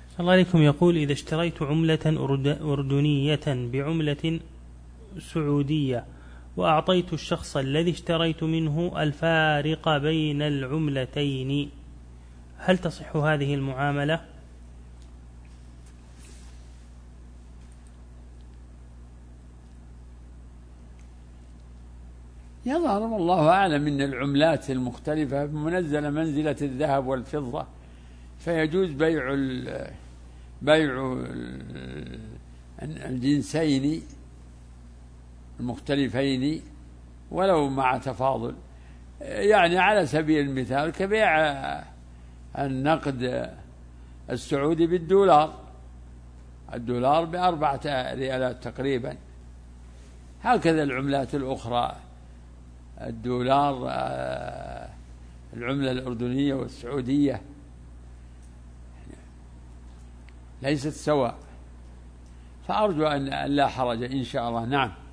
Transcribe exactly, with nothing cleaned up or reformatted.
الله عليكم. يقول: إذا اشتريت عملة أردنية بعملة سعودية وأعطيت الشخص الذي اشتريت منه الفارق بين العملتين، هل تصح هذه المعاملة؟ يظهر والله أعلم أن العملات المختلفة منزلة منزلة الذهب والفضة، فيجوز بيع بيع الجنسين المختلفين ولو مع تفاضل، يعني على سبيل المثال كبيع النقد السعودي بالدولار، الدولار بأربعة ريالات تقريبا، هكذا العملات الأخرى، الدولار العملة الأردنية والسعودية ليست سواء، فأرجو أن لا حرج إن شاء الله. نعم.